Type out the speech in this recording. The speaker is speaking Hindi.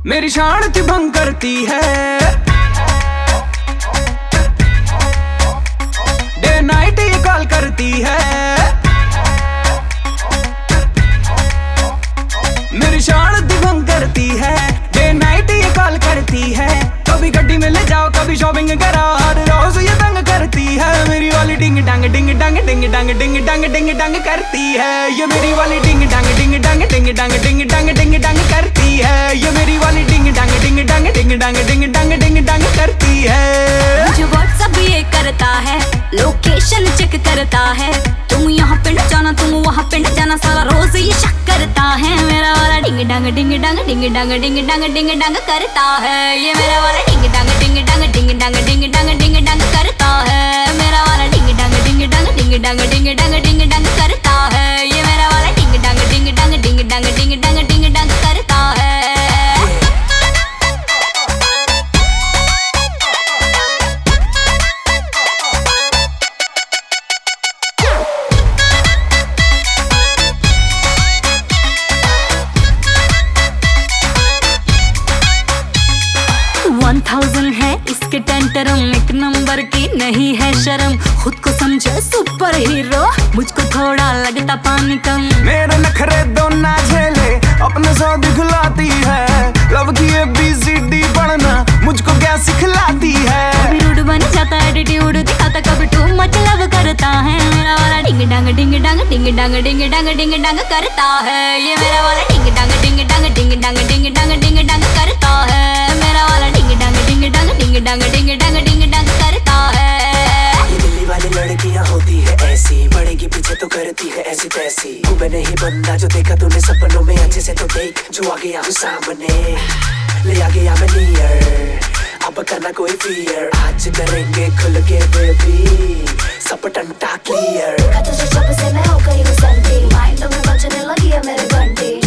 मेरी शांति भंग करती है। डे नाइट ये कॉल करती है। मेरी शांति भंग करती है। डे नाइट ये कॉल करती है। कभी गड्डी में ले जाओ, कभी शॉपिंग कराओ, हर रोज ये तंग करती है। मेरी वाली डिंग डांग डिंग डांग डिंग डांग डिंग डांग डिंग डांग करती है। ये मेरी वाली डिंग डांग डिंग डांग डिंग डांग डिंग डांग डिंग डांग करती है। ये मेरी वाली डिंग डांग डिंग डांग डिंग डांग डिंग डांग डिंग डांग करती है। मुझे व्हाट्सएप ये करता है, लोकेशन चेक करता है। तुम यहाँ पे न जाना, तुम वहाँ पे न जाना, सारा रोज ये शक करता है। मेरा वाला डिंग डांग डिंग डांग डिंग डांग डिंग डांग डिंग डांग करता है। ये मेरा वाला डिंग डांग डिंग डांग डिंग डांग डिंग डांग डिंग डांग करता है। मेरा वाला डिंग डांग डिंग डांग डिंग डांग डिंग डांग डिंग डांग करता है। ये मेरा वाला डिंग डांग डिंग डांग डिंग डांग डिंग डांग डिंग डांग करता है। 1000 है इसके टेंटरम, एक नंबर की नहीं है शर्म। खुद को समझे सुपर हीरो, मुझको थोड़ा लगता पानी कम। मेरे नखरे दो ना झेले, अपने सौ दिखलाती है। लव की ABCD पढ़ना मुझको क्या सिखलाती है। कभी रूड बन जाता है, एटीट्यूड दिखाता, कभी टू मच लव करता है। मेरा वाला डिंग डांग डिंग डांग डिंग डांग डिंग डांग डिंग डांग करता है। ये मेरा वाला डिंग डांग डिंग डांग डिंग डांग डिंग डांग डिंग डांग करता है। मेरा वाला डिंग डांग डिंग डांग डिंग डांग डिंग डांग डिंग डांग करता है। ये दिल्ली वाली लड़कियां होती है ऐसी, पड़ेगी पीछे तो करती है ऐसी तैसी। तू मैं नहीं बंदा जो देखा तूने सपनों में, अच्छे से तो देख जो आ गया हूँ सामने, ले आ गया मैं नियर। अब करना कोई फियर, आज करेंगे खुल के बेबी, सब टंटा क्लियर। तुझे जब से मैं हो गई हूँ संती, माइंड में बजने लगी है मेरे घंटी।